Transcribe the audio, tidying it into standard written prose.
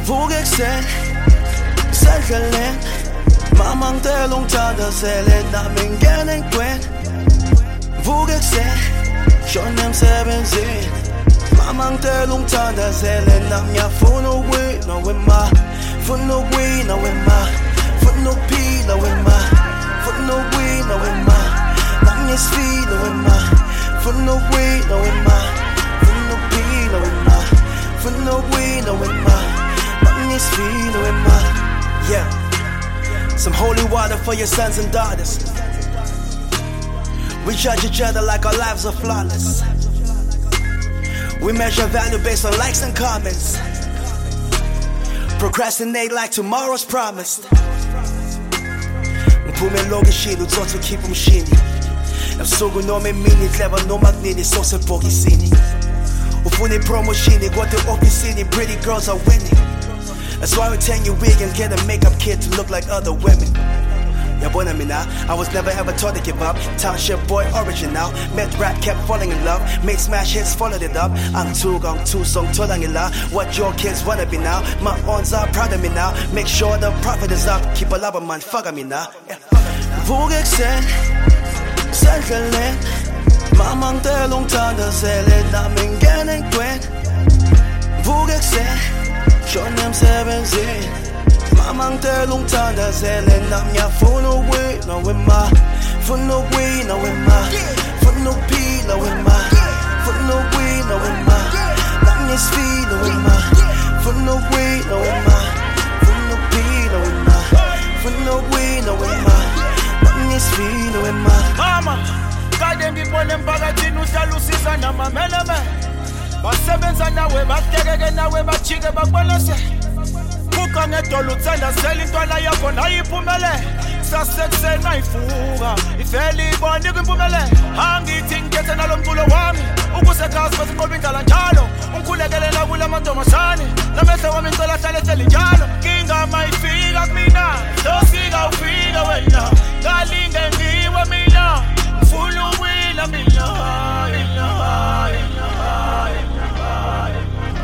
Vuke ekuseni sendleleni mama ngicela ungithandazele nami ngene engcweni. Vuke ekuseni shona emsebenzini mama ngicela ungithandazele nami ngiyafuna ukuwina wema. Funa ukuwina wema. Funa ukuphila wema. Funa ukuwina wema. Nami ngisifile wema. Funa ukuwina wema. Funa ukuphila wema. Funa ukuwina wema. Nami ngisifile wema. Yeah. Some holy water for your sons and daughters. We judge each other like our lives are flawless. We measure value based on likes and comments. Procrastinate like tomorrow's promised. Ngiphume elokishini uthotha ukhipha umshini. Ebusuku noma emini clever noma kunini sosebhokisini. Ufuna ipromotion kodwa ofisini pretty girls are winning. That's why we turn your wig and get a makeup kit to look like other women. Yabona mina, I was never ever taught to give up. Township boy original. Met rap, kept falling in love. Made smash hits, followed it up. I'm too song tolangila. What your kids wanna be now. My arms are proud of me now. Make sure the profit is up. Keep a love man, fuck me now. Vuke ekuseni sendleleni mama ngicela ungithandazele nami ngene engcweni. Vuke ekuseni shona emsebenzini mama ngicela ungithandazele nami ngiyafuna ukuwina wema. Funa ukuwina wema. Funa ukuphila wema. Funa ukuwina wema. Nami ngisifile wema. Funa ukuwina wema. Funa ukuphila wema. Funa ukuwina wema. Nami ngisifile wema. Mama kade ngibone emphakathini uhlala usiza namameleme. Basebenza nawe batekeke nawe bajike bakubonise. Vuka ngedolo uthandazela intwana yakho nayiphumele. Sasekuseni ayifuka ivele ibone kwimpumelelo. Angithi ngikhethe nalo mculo wami ukusekhasi bese ngoba indlela njalo. Ungikhulekele la kula mantombazane namehlo wami ngicela hlale hleli njalo. Ngingama